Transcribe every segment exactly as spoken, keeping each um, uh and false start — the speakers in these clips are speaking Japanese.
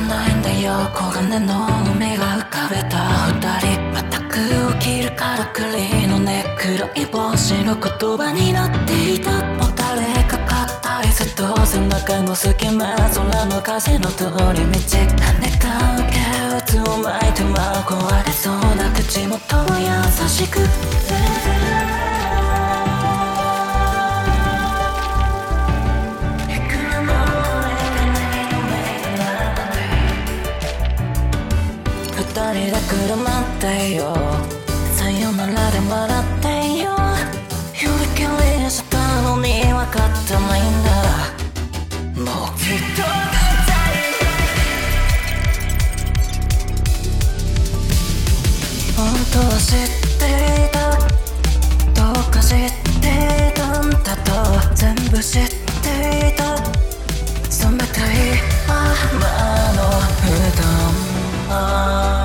ないんだよ。黄金の海が浮かべた二人、全く起きるからくりのね、黒い帽子の言葉になっていた。もたれかかった椅子と背中の隙間、空の風の通り道、跳ねた受け打つを巻いては壊れそうな口元を優しく二人でくるまってよ、さよならで笑ってよ。指切りしたのに分かってないんだ。もうきっと本当は知っていた、どうか知っていたんだと、全部知っていた。冷たいままの布団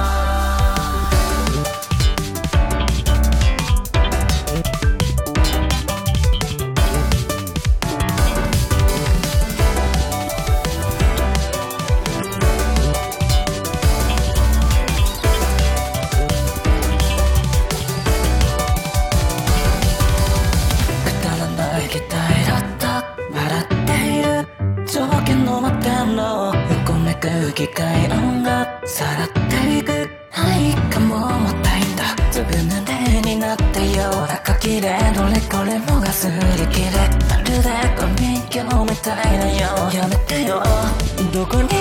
期待だった、笑っている条件のまでの横めく機械音がさらっていく。はいかももったいんだ、ずぶ濡れになってよ。中切れどれこれもがすり切れ、まるでゴミ鏡みたいなよ。やめてよ、どこにも行け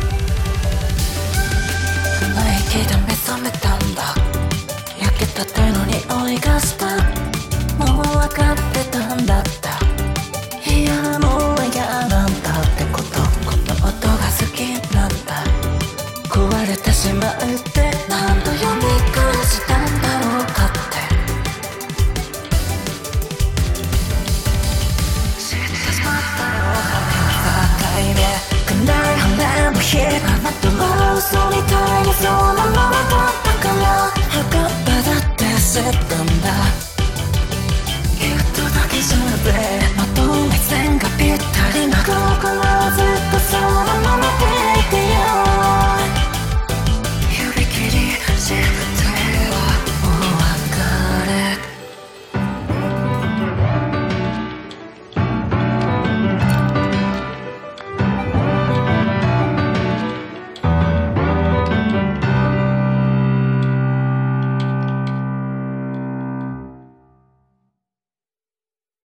目覚めたんだ、焼けたての